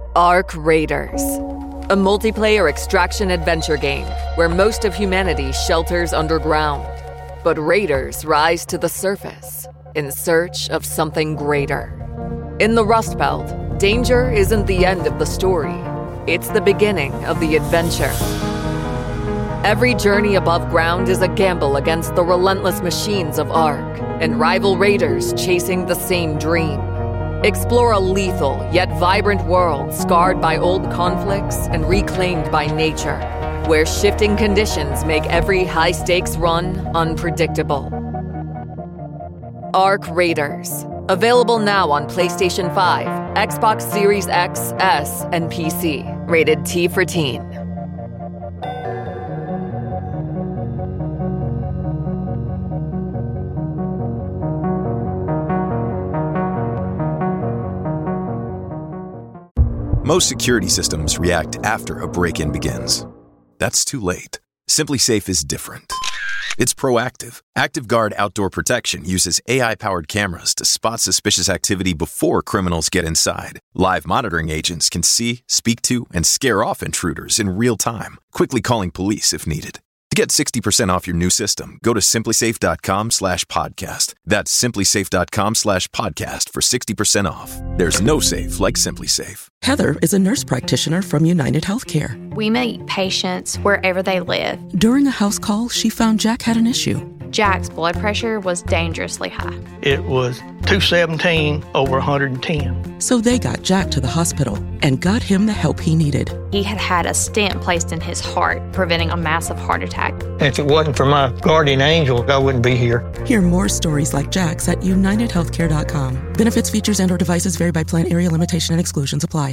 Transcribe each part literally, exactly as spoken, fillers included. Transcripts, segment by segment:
Ark Raiders, a multiplayer extraction adventure game where most of humanity shelters underground, but raiders rise to the surface in search of something greater. In the Rust Belt, danger isn't the end of the story. It's the beginning of the adventure. Every journey above ground is a gamble against the relentless machines of Ark and rival raiders chasing the same dream. Explore a lethal yet vibrant world scarred by old conflicts and reclaimed by nature, where shifting conditions make every high-stakes run unpredictable. Ark Raiders. Available now on PlayStation five, Xbox Series X, S, and P C. Rated T for Teen. Most security systems react after a break-in begins. That's too late. Simply Safe is different. It's proactive. ActiveGuard Outdoor Protection uses A I-powered cameras to spot suspicious activity before criminals get inside. Live monitoring agents can see, speak to, and scare off intruders in real time, quickly calling police if needed. To get sixty percent off your new system, go to simplysafe.com slash podcast. That's simplysafe.com slash podcast for sixty percent off. There's no safe like Simply Safe. Heather is a nurse practitioner from United Healthcare. We meet patients wherever they live. During a house call, she found Jack had an issue. Jack's blood pressure was dangerously high. It was two seventeen over one hundred ten. So they got Jack to the hospital and got him the help he needed. He had had a stent placed in his heart, preventing a massive heart attack. If it wasn't for my guardian angel, I wouldn't be here. Hear more stories like Jack's at united healthcare dot com. Benefits, features, and or devices vary by plan, area limitation, and exclusions apply.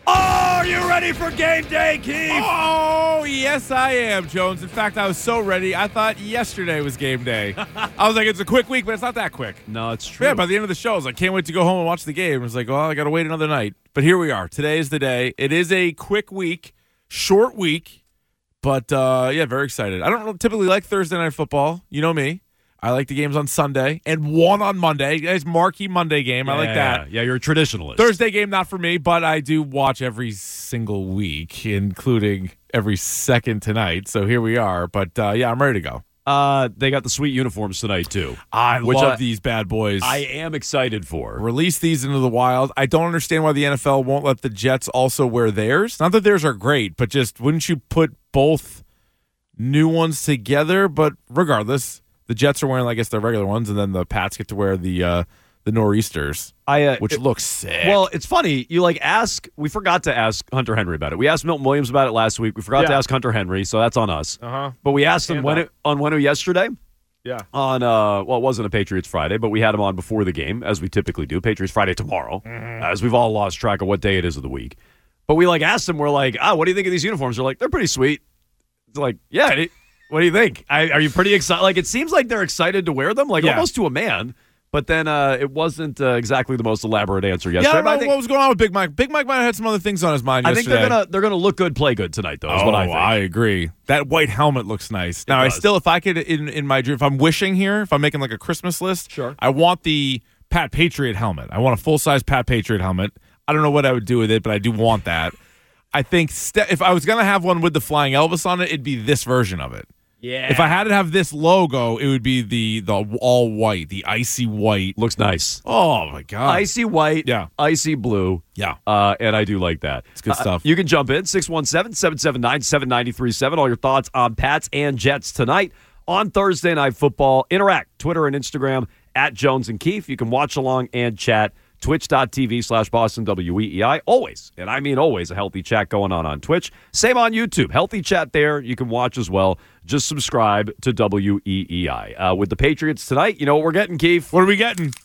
Are you ready for game day, Keith? Oh, yes, I am, Jones. In fact, I was so ready, I thought yesterday was game day. I was like, it's a quick week, but it's not that quick. No, it's true. Yeah, by the end of the show, I was like, can't wait to go home and watch the game. I was like, well, I got to wait another night. But here we are. Today is the day. It is a quick week, short week, but, uh, yeah, very excited. I don't typically like Thursday night football. You know me. I like the games on Sunday and one on Monday. It's marquee Monday game. Yeah, I like that. Yeah, you're a traditionalist. Thursday game, not for me, but I do watch every single week, including every second tonight. So here we are. But, uh, yeah, I'm ready to go. Uh, they got the sweet uniforms tonight, too. I which love I, these bad boys. I am excited for. Release these into the wild. I don't understand why the N F L won't let the Jets also wear theirs. Not that theirs are great, but just wouldn't you put both new ones together? But regardless, the Jets are wearing, I guess, their regular ones, and then the Pats get to wear the uh, the Nor'easters, I, uh, which it, looks sick. Well, it's funny. You, like, ask – we forgot to ask Hunter Henry about it. We asked Milton Williams about it last week. We forgot yeah. to ask Hunter Henry, so that's on us. Uh-huh. But we asked him when it, on Wenu yesterday. Yeah. On, uh, well, it wasn't a Patriots Friday, but we had him on before the game, as we typically do. Patriots Friday tomorrow, mm-hmm. as we've all lost track of what day it is of the week. But we, like, asked him, we're like, ah, what do you think of these uniforms? They're like, they're pretty sweet. It's like, yeah, it, what do you think? I, are you pretty excited? Like, it seems like they're excited to wear them, like, yeah. almost to a man. But then uh, it wasn't uh, exactly the most elaborate answer yesterday. Yeah, I don't know I think, what was going on with Big Mike. Big Mike might have had some other things on his mind I yesterday. think they're gonna they're gonna look good, play good tonight, though. Is oh, what I think. I agree. That white helmet looks nice. Now, I does. still, if I could, in in my dream, if I'm wishing here, if I'm making like a Christmas list, sure, I want the Pat Patriot helmet. I want a full size Pat Patriot helmet. I don't know what I would do with it, but I do want that. I think st- if I was gonna have one with the flying Elvis on it, it'd be this version of it. Yeah. If I had to have this logo, it would be the the all white, the icy white. Looks nice. Oh my god, icy white, yeah, icy blue, yeah, uh, and I do like that. It's good uh, stuff. You can jump in six one seven, seven seven nine, seven nine three seven. All your thoughts on Pats and Jets tonight on Thursday Night Football. Interact Twitter and Instagram at Jones and Keefe. You can watch along and chat. Twitch.tv slash Boston W E E I. Always, and I mean always, a healthy chat going on on Twitch. Same on YouTube. Healthy chat there. You can watch as well. Just subscribe to W E E I. Uh, with the Patriots tonight, you know what we're getting, Keefe? What are we getting?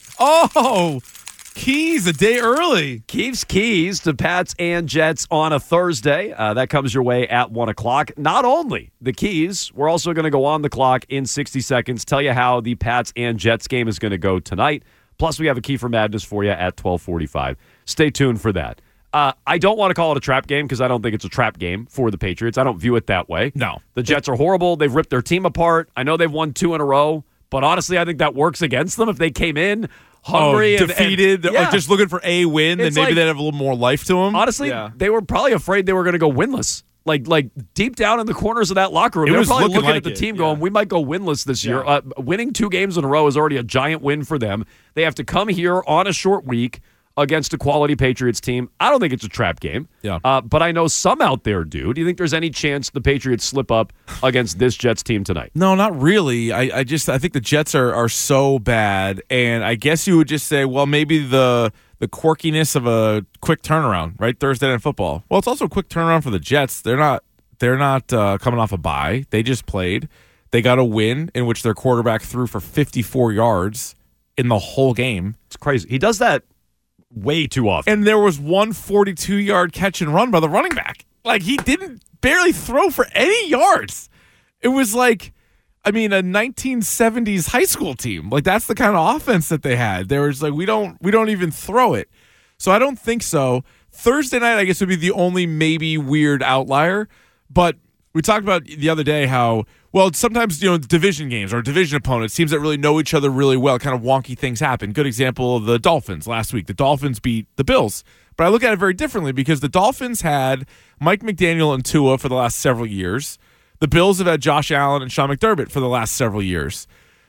Oh, keys a day early. Keefe's keys to Pats and Jets on a Thursday. Uh, that comes your way at one o'clock. Not only the keys, we're also going to go on the clock in sixty seconds, tell you how the Pats and Jets game is going to go tonight. Plus, we have a key for madness for you at twelve forty-five. Stay tuned for that. Uh, I don't want to call it a trap game because I don't think it's a trap game for the Patriots. I don't view it that way. No. The Jets are horrible. They've ripped their team apart. I know they've won two in a row, but honestly, I think that works against them. If they came in hungry oh, and defeated, and, yeah. like just looking for a win, It's then maybe like, they'd have a little more life to them. Honestly, yeah. they were probably afraid they were going to go winless. Like, like deep down in the corners of that locker room, It they were was probably looking looking like at the it, team yeah. going, we might go winless this year. Yeah. Uh, winning two games in a row is already a giant win for them. They have to come here on a short week against a quality Patriots team. I don't think it's a trap game. Yeah. Uh, but I know some out there do. Do you think there's any chance the Patriots slip up against this Jets team tonight? No, not really. I, I just I think the Jets are are so bad, and I guess you would just say, well, maybe the the quirkiness of a quick turnaround, right? Thursday Night Football. Well, it's also a quick turnaround for the Jets. They're not they're not uh, coming off a bye. They just played. They got a win in which their quarterback threw for fifty-four yards in the whole game. It's crazy. He does that way too often. And there was one forty-two-yard catch and run by the running back. Like, he didn't barely throw for any yards. It was like, I mean, a nineteen seventies high school team. Like, that's the kind of offense that they had. There was like, we don't we don't even throw it. So I don't think so. Thursday night, I guess, would be the only maybe weird outlier. But we talked about the other day how, well, sometimes, you know, division games or division opponents, teams that really know each other really well, kind of wonky things happen. Good example of the Dolphins last week. The Dolphins beat the Bills. But I look at it very differently because the Dolphins had Mike McDaniel and Tua for the last several years. The Bills have had Josh Allen and Sean McDermott for the last several years.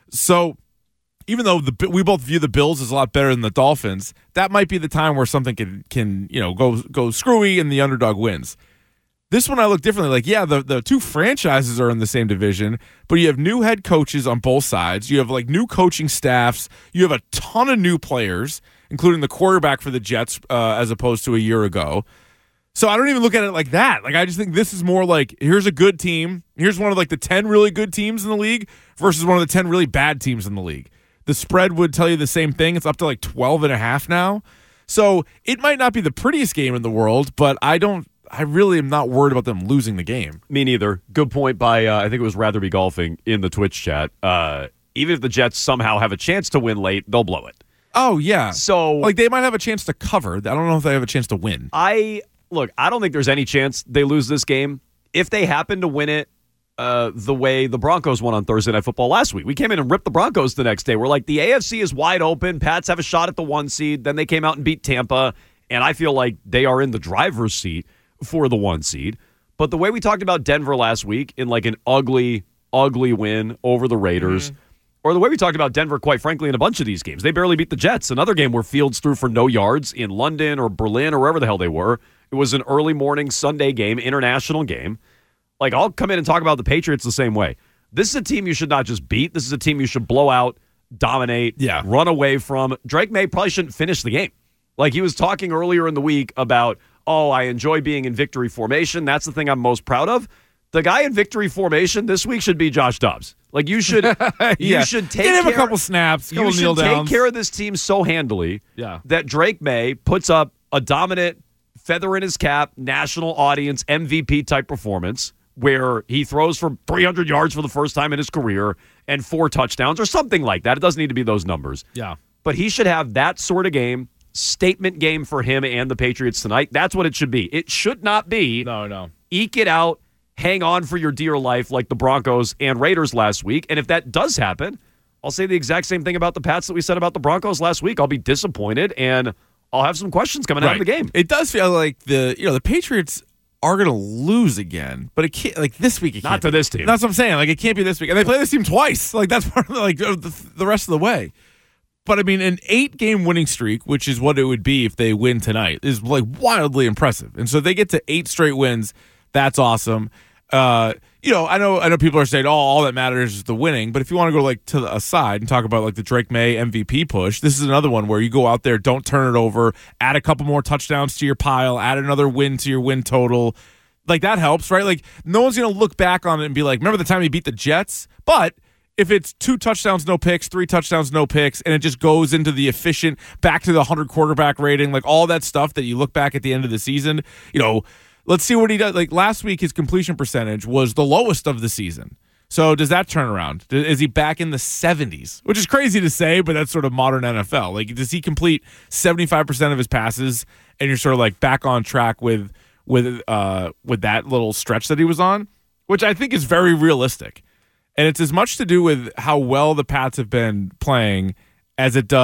So even though the, we both view the Bills as a lot better than the Dolphins, that might be the time where something can, can you know, go go screwy and the underdog wins. This one I look differently. Like, yeah, the, the two franchises are in the same division, but you have new head coaches on both sides. You have, like, new coaching staffs. You have a ton of new players, including the quarterback for the Jets uh, as opposed to a year ago. So I don't even look at it like that. Like, I just think this is more like, here's a good team. Here's one of, like, the ten really good teams in the league versus one of the ten really bad teams in the league. The spread would tell you the same thing. It's up to, like, twelve and a half now. So it might not be the prettiest game in the world, but I don't, I really am not worried about them losing the game. Me neither. Good point by, uh, I think it was Rather Be Golfing in the Twitch chat. Uh, even if the Jets somehow have a chance to win late, they'll blow it. Oh, yeah. So, like, they might have a chance to cover. I don't know if they have a chance to win. I, look, I don't think there's any chance they lose this game. If they happen to win it uh, the way the Broncos won on Thursday Night Football last week, we came in and ripped the Broncos the next day. We're like, the A F C is wide open. Pats have a shot at the one seed. Then they came out and beat Tampa, and I feel like they are in the driver's seat for the one seed. But the way we talked about Denver last week in like an ugly, ugly win over the Raiders, mm-hmm. or the way we talked about Denver, quite frankly, in a bunch of these games. They barely beat the Jets. Another game where Fields threw for no yards in London or Berlin or wherever the hell they were. It was an early morning Sunday game, international game. Like, I'll come in and talk about the Patriots the same way. This is a team you should not just beat. This is a team you should blow out, dominate, yeah. run away from. Drake May probably shouldn't finish the game. Like, he was talking earlier in the week about, oh, I enjoy being in victory formation. That's the thing I'm most proud of. The guy in victory formation this week should be Josh Dobbs. Like, you should, yeah. you should take Give him care, a couple snaps, couple you should kneel take downs. care of this team so handily yeah. that Drake May puts up a dominant, feather in his cap, national audience, M V P type performance where he throws for three hundred yards for the first time in his career and four touchdowns or something like that. It doesn't need to be those numbers. Yeah. But he should have that sort of game. Statement game for him and the Patriots tonight. That's what it should be. It should not be no, no. eke it out, hang on for your dear life like the Broncos and Raiders last week. And if that does happen, I'll say the exact same thing about the Pats that we said about the Broncos last week. I'll be disappointed and I'll have some questions coming right. out of the game. It does feel like the you know the Patriots are going to lose again, but it can't like this week. It Not can't to be. this team. That's what I'm saying. Like, it can't be this week, and they play this team twice. Like, that's part of the, like the, the rest of the way. But, I mean, an eight-game winning streak, which is what it would be if they win tonight, is, like, wildly impressive. And so they get to eight straight wins. That's awesome. Uh, you know, I know I know people are saying, oh, all that matters is the winning. But if you want to go, like, to the aside and talk about, like, the Drake May M V P push, this is another one where you go out there, don't turn it over, add a couple more touchdowns to your pile, add another win to your win total. Like, that helps, right? Like, no one's going to look back on it and be like, remember the time you beat the Jets? But if it's two touchdowns, no picks, three touchdowns, no picks, and it just goes into the efficient, back to the one hundred quarterback rating, like all that stuff that you look back at the end of the season, you know, let's see what he does. Like last week, his completion percentage was the lowest of the season. So does that turn around? Is he back in the seventies? Which is crazy to say, but that's sort of modern N F L. Like, does he complete seventy-five percent of his passes and you're sort of like back on track with with uh, with that little stretch that he was on, which I think is very realistic. And it's as much to do with how well the Pats have been playing as it does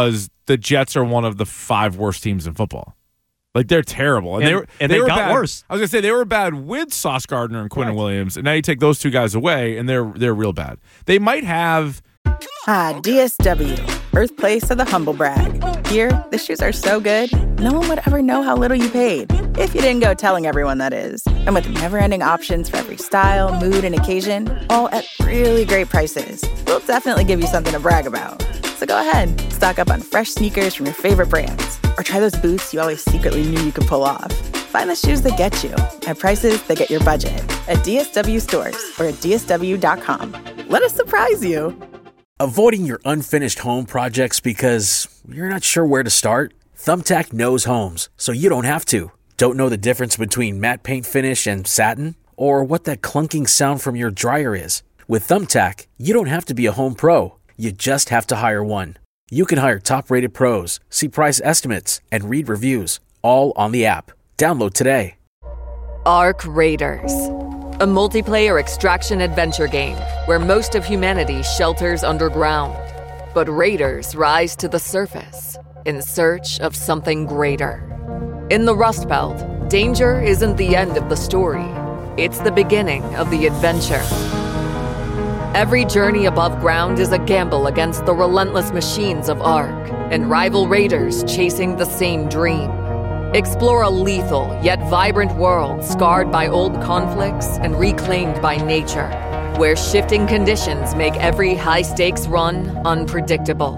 the Jets are one of the five worst teams in football. Like, they're terrible. And, And- they were, and they they were got bad. worse. I was going to say, they were bad with Sauce Gardner and Quinton Correct. Williams, and now you take those two guys away, and they're they're real bad. They might have... Ah, D S W, birthplace of the humble brag. Here, the shoes are so good, no one would ever know how little you paid. If you didn't go telling everyone, that is. And with never-ending options for every style, mood, and occasion, all at really great prices, we'll definitely give you something to brag about. So go ahead, stock up on fresh sneakers from your favorite brands, or try those boots you always secretly knew you could pull off. Find the shoes that get you at prices that get your budget at D S W stores or at D S W dot com. Let us surprise you. Avoiding your unfinished home projects because you're not sure where to start? Thumbtack knows homes, so you don't have to. Don't know the difference between matte paint finish and satin? Or what that clunking sound from your dryer is? With Thumbtack, you don't have to be a home pro. You just have to hire one. You can hire top-rated pros, see price estimates, and read reviews, all on the app. Download today. Ark Raiders, a multiplayer extraction adventure game where most of humanity shelters underground. But raiders rise to the surface in search of something greater. In the Rust Belt, danger isn't the end of the story. It's the beginning of the adventure. Every journey above ground is a gamble against the relentless machines of Ark and rival raiders chasing the same dream. Explore a lethal yet vibrant world scarred by old conflicts and reclaimed by nature, where shifting conditions make every high-stakes run unpredictable.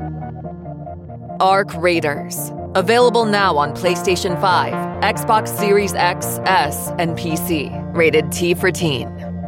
Ark Raiders. Available now on PlayStation five, Xbox Series X, S, and P C. Rated T for Teen.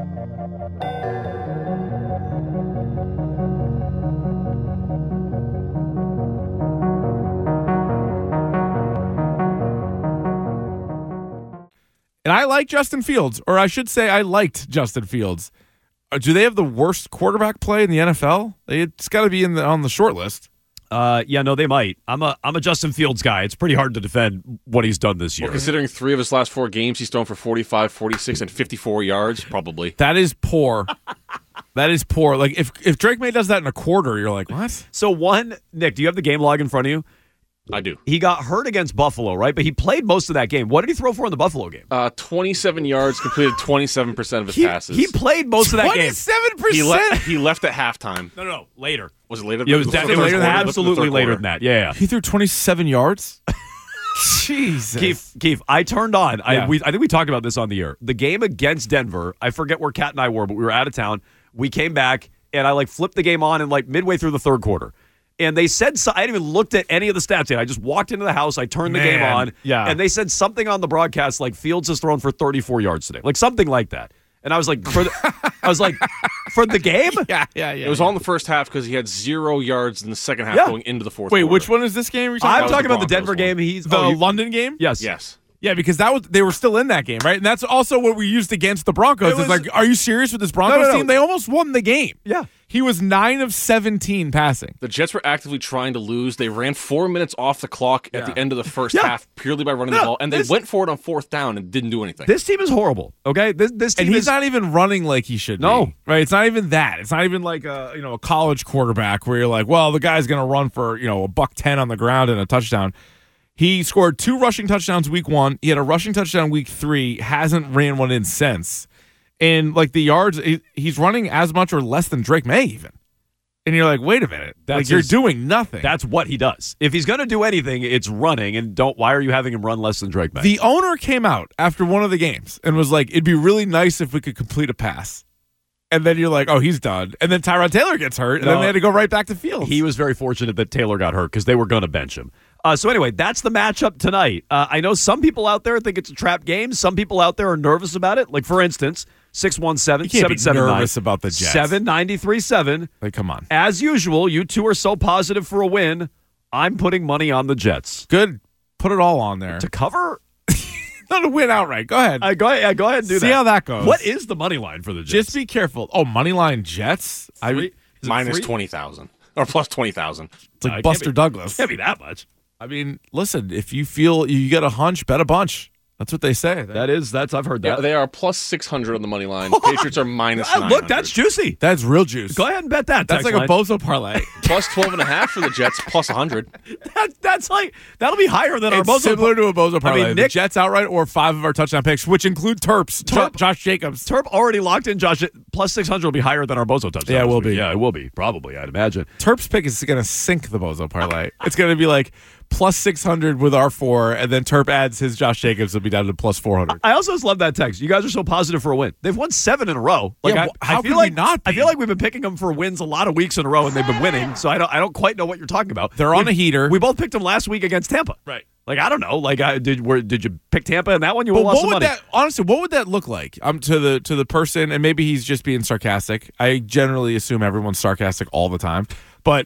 And I like Justin Fields, or I should say I liked Justin Fields. Uh, Do they have the worst quarterback play in the N F L? It's got to be in the, on the short list. Uh, yeah, no, they might. I'm a I'm a Justin Fields guy. It's pretty hard to defend what he's done this year. Well, considering three of his last four games, he's thrown for forty-five, forty-six, and fifty-four yards, probably. That is poor. That is poor. Like, if, if Drake May does that in a quarter, you're like, what? So one, Nick, do you have the game log in front of you? I do. He got hurt against Buffalo, right? But he played most of that game. What did he throw for in the Buffalo game? Uh, twenty-seven yards, completed twenty-seven percent of his He, passes. he played most of that game. twenty-seven percent? He, le- he left at halftime. No, no, no, later. Was it later? Yeah, it was, the that, third it was quarter? absolutely The third later quarter. than that. Yeah, yeah. He threw twenty-seven yards? Jesus. Keith, Keith, I turned on. Yeah. I, we, I think we talked about this on the air. The game against Denver, I forget where Kat and I were, but we were out of town. We came back, and I like flipped the game on and like midway through the third quarter. And they said, so, I hadn't even looked at any of the stats yet. I just walked into the house, I turned the Man, game on, yeah. and they said something on the broadcast like Fields has thrown for thirty-four yards today, like something like that. And I was like, for the, I was like, for the game? Yeah, yeah, yeah. It was all in the first half because he had zero yards in the second half Yeah. going into the fourth Wait, quarter. which one is this game? You're I'm was talking the about the Denver Broncos game. one. He's the oh, you- London game? Yes. Yes. Yeah, because that was they were still in that game, right? And that's also what we used against the Broncos. It It's was- like, are you serious with this Broncos No, no, no. team? They almost won the game. Yeah. He was nine of seventeen passing. The Jets were actively trying to lose. They ran four minutes off the clock at Yeah. the end of the first Yeah. half purely by running No, the ball, and they this- went for it on fourth down and didn't do anything. This team is horrible. Okay, this this team And he's is not even running like he should No. be. Right? It's not even that. It's not even like a you know a college quarterback where you're like, well, the guy's gonna run for, you know, a buck ten on the ground and a touchdown. He scored two rushing touchdowns week one. He had a rushing touchdown week three. Hasn't ran one in since. And like the yards, he- he's running as much or less than Drake May even. And you're like, wait a minute, That's like you're his- doing nothing. That's what he does. If he's going to do anything, it's running. And don't. Why are you having him run less than Drake May? The owner came out after one of the games and was like, it'd be really nice if we could complete a pass. And then you're like, oh, he's done. And then Tyrod Taylor gets hurt, and No. then they had to go right back to Fields. He was very fortunate that Taylor got hurt because they were going to bench him. Uh, so anyway, that's the matchup tonight. Uh, I know some people out there think it's a trap game. Some people out there are nervous about it. Like, for instance, six one seven, You can't seven be seven nine, nervous about the Jets. seven nine three seven. Like, come on. As usual, you two are so positive for a win. I'm putting money on the Jets. Good. Put it all on there. To cover? Not to win outright. Go ahead. Uh, go, ahead, go ahead and do See that. how that goes. What is the money line for the Jets? Just be careful. Oh, Moneyline Jets? I Three- is it Minus three? twenty thousand or plus twenty thousand. It's like Uh, it can't Buster be- Douglas. Can't be that much. I mean, listen, if you feel you get a hunch, bet a bunch. That's what they say. That is, that's I've heard Yeah, that. they are plus six hundred on the money line. Patriots are minus Ah, nine. look, that's juicy. That's real juice. Go ahead and bet that. That's text like line. a bozo parlay. plus twelve and a half for the Jets, plus one hundred. That, that's like, that'll be higher than our It's bozo. similar to a bozo parlay. I mean, the Nick- Jets outright or five of our touchdown picks, which include Terps, Jo- Terp- Josh Jacobs. Terp already locked in Josh. Plus six hundred will be higher than our bozo touchdown. Yeah, it this will week. be. Yeah, it will be. Probably, I'd imagine. Terps pick is going to sink the bozo parlay. It's going to be like plus six hundred with our four, and then Terp adds his Josh Jacobs, it'll be down to plus four hundred. I also just love that text. You guys are so positive for a win. They've won seven in a row. Like, Yeah, I, wh- how I feel could we like, not I be? feel like we've been picking them for wins a lot of weeks in a row, and they've been winning. So I don't, I don't quite know what you're talking about. They're on We- a heater. We both picked them last week against Tampa. Right. Like, I don't know. Like, I, did where, did you pick Tampa in that one? You But lost what some would money. that honestly? What would that look like? Um, to the to the person, and maybe he's just being sarcastic. I generally assume everyone's sarcastic all the time. But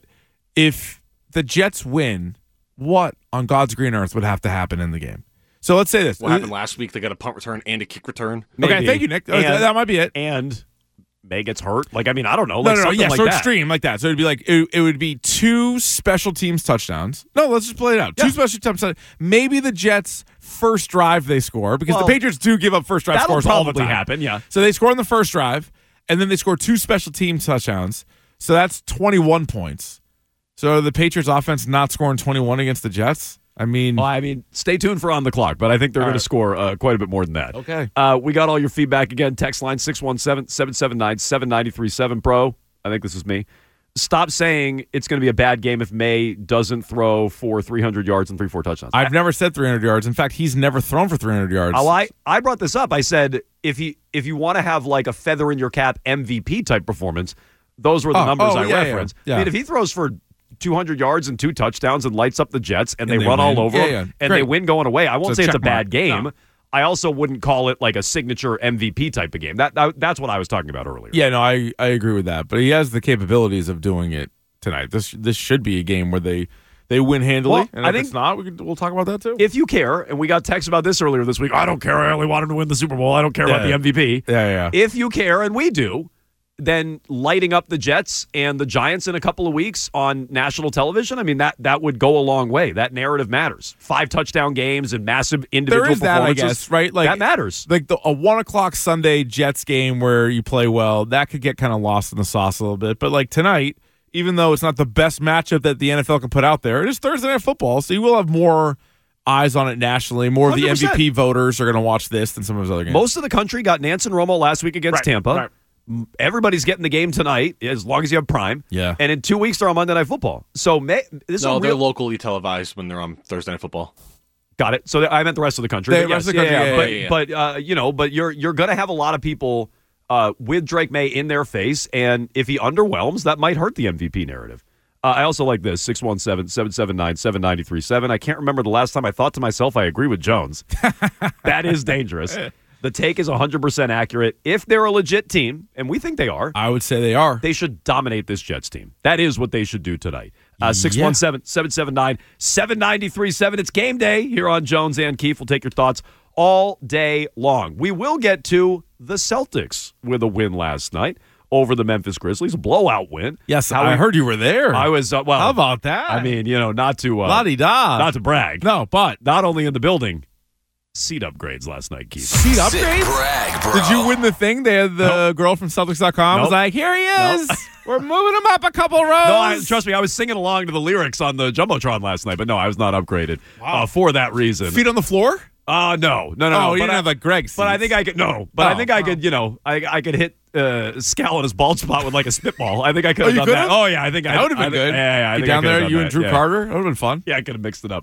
if the Jets win, what on God's green earth would have to happen in the game? So let's say this. What happened last week? They got a punt return and a kick return. Okay, Maybe. thank you, Nick. Oh, And- that, that might be it. and May gets hurt. Like, I mean, I don't know. No, Like, no, no, something yeah, like so that. extreme like that. So it'd be like it, it would be two special teams touchdowns. No, let's just play it out. Yeah. Two special teams touchdowns. Maybe the Jets' first drive they score because Well, the Patriots do give up first drive that'll scores all the probably time. happen, yeah. So they score on the first drive, and then they score two special team touchdowns. So that's twenty-one points. So are the Patriots offense not scoring twenty-one against the Jets? I mean, Well, I mean, stay tuned for On the Clock, but I think they're All going right. to score uh, quite a bit more than that. Okay. Uh, we got all your feedback again. Text line six one seven, seven seven nine, seven nine three seven. Bro, I think this is me. Stop saying it's going to be a bad game if May doesn't throw for three hundred yards and three, four touchdowns. I've never said three hundred yards. In fact, he's never thrown for three hundred yards. Oh, I, I brought this up. I said if you if you want to have like a feather in your cap M V P type performance, those were the Oh, numbers oh, I yeah, referenced. yeah, yeah. I mean, if he throws for two hundred yards and two touchdowns and lights up the Jets and, And they, they run win. all over Yeah, them yeah. and Great. they win going away, I won't So say it's a check mark. bad game. No. I also wouldn't call it like a signature M V P type of game. That, that That's what I was talking about earlier. Yeah, no, I, I agree with that. But he has the capabilities of doing it tonight. This this should be a game where they they win handily. Well, and I if think- it's not, we can, we'll talk about that too. If you care, and we got texts about this earlier this week, I don't care. I only want him to win the Super Bowl. I don't care about Yeah. the M V P. Yeah, yeah. If you care, and we do, then lighting up the Jets and the Giants in a couple of weeks on national television, I mean, that that would go a long way. That narrative matters. Five touchdown games and massive individual There is that, I performances. guess, right? Like that matters. Like the, a one o'clock Sunday Jets game where you play well, that could get kind of lost in the sauce a little bit. But like tonight, even though it's not the best matchup that the N F L can put out there, it is Thursday Night Football, so you will have more eyes on it nationally. More of the one hundred M V percent. P voters are going to watch this than some of his other games. Most of the country got Nance and Romo last week against Right, Tampa. right. Everybody's getting the game tonight as long as you have Prime. Yeah. And in two weeks, they're on Monday Night Football. So may, this No, is a they're real. locally televised when they're on Thursday Night Football. Got it. So I meant the rest of the country. The But rest yes, of the country, yeah, yeah, but, yeah, yeah. but uh, you know, but you're you're going to have a lot of people uh, with Drake May in their face, and if he underwhelms, that might hurt the M V P narrative. Uh, I also like this six one seven, seven seven nine, seven nine three seven. I can't remember the last time I thought to myself, I agree with Jones. That is dangerous. The take is one hundred percent accurate. If they're a legit team, and we think they are, I would say they are. they should dominate this Jets team. That is what they should do tonight. Uh, six one seven, seven seven nine, seven nine three seven. It's game day here on Jones and Keefe. We'll take your thoughts all day long. We will get to the Celtics with a win last night over the Memphis Grizzlies, a blowout win. Yes, How I we- heard you were there. I was, uh, well. How about that? I mean, you know, not to, uh, La-di-da. not to brag. No, but Not only in the building, seat upgrades last night, Keith. seat upgrades? brag, bro. Did you win the thing? They had the girl from Celtics dot com was Nope. like, here he is. We're moving him up a couple rows. No, I, trust me, I was singing along to the lyrics on the Jumbotron last night, but no, I was not upgraded uh, for that reason. Feet on the floor? Uh, no, no, no. Oh, no. you but didn't I, have like Greg But I seats. think I could, no, but I Oh, think I oh. could, you know, I I could hit uh, Scal in his bald spot with like a spitball. I think I could Oh, have you done could've? that. Oh, yeah, I think I That would have I been think- good. Yeah, yeah, I Get think I down could have there, done you that, and Drew yeah. Carter. That would have been fun. Yeah, I could have mixed it up.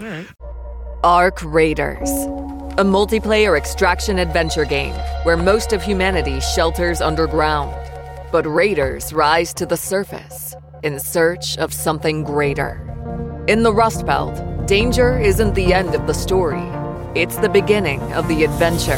Ark Raiders, a multiplayer extraction adventure game where most of humanity shelters underground. But raiders rise to the surface in search of something greater. In the Rust Belt, danger isn't the end of the story, it's the beginning of the adventure.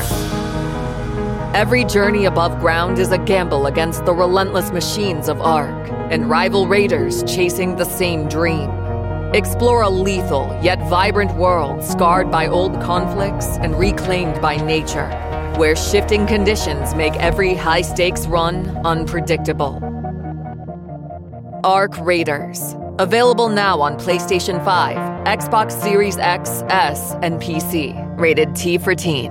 Every journey above ground is a gamble against the relentless machines of Ark and rival raiders chasing the same dream. Explore a lethal yet vibrant world scarred by old conflicts and reclaimed by nature, where shifting conditions make every high-stakes run unpredictable. Ark Raiders, available now on PlayStation five, Xbox Series X, S, and P C. Rated T for teen.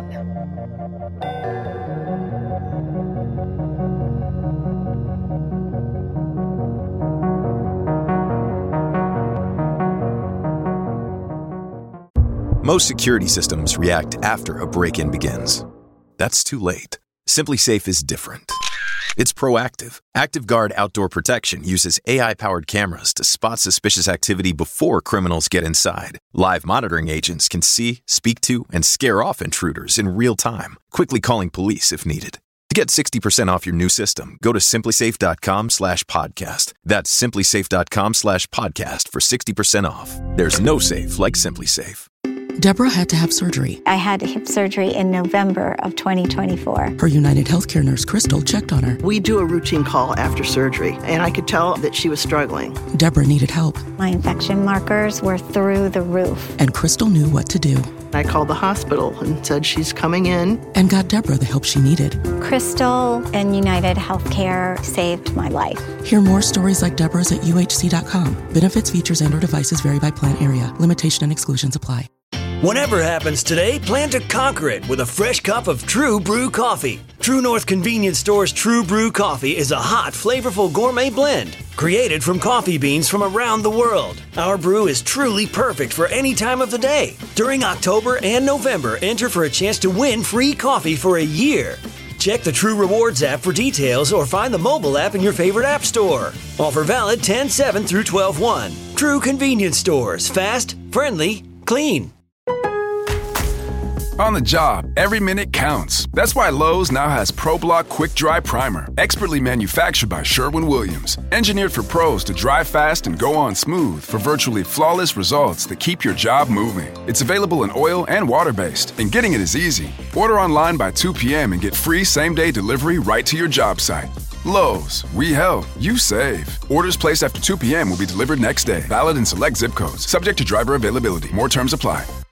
Most security systems react after a break-in begins. That's too late. SimpliSafe is different. It's proactive. ActiveGuard Outdoor Protection uses A I-powered cameras to spot suspicious activity before criminals get inside. Live monitoring agents can see, speak to, and scare off intruders in real time, quickly calling police if needed. To get sixty percent off your new system, go to simplysafe.com slash podcast. That's simplysafe.com slash podcast for sixty percent off. There's no safe like SimpliSafe. Deborah had to have surgery. I had hip surgery in November of twenty twenty-four. Her United Healthcare nurse, Crystal, checked on her. We do a routine call after surgery, and I could tell that she was struggling. Deborah needed help. My infection markers were through the roof. And Crystal knew what to do. I called the hospital and said she's coming in. And got Deborah the help she needed. Crystal and United Healthcare saved my life. Hear more stories like Deborah's at U H C dot com. Benefits, features, and or devices vary by plan area. Limitation and exclusions apply. Whatever happens today, plan to conquer it with a fresh cup of True Brew coffee. True North Convenience Store's True Brew coffee is a hot, flavorful gourmet blend created from coffee beans from around the world. Our brew is truly perfect for any time of the day. During October and November, enter for a chance to win free coffee for a year. Check the True Rewards app for details or find the mobile app in your favorite app store. Offer valid ten seven through twelve one. True Convenience Stores. Fast, friendly, clean. On the job, every minute counts. That's why Lowe's now has ProBlock Quick Dry Primer, expertly manufactured by Sherwin-Williams. Engineered for pros to dry fast and go on smooth for virtually flawless results that keep your job moving. It's available in oil and water-based, and getting it is easy. Order online by two p.m. and get free same-day delivery right to your job site. Lowe's, we help, you save. Orders placed after two p.m. will be delivered next day. Valid in select zip codes. Subject to driver availability. More terms apply.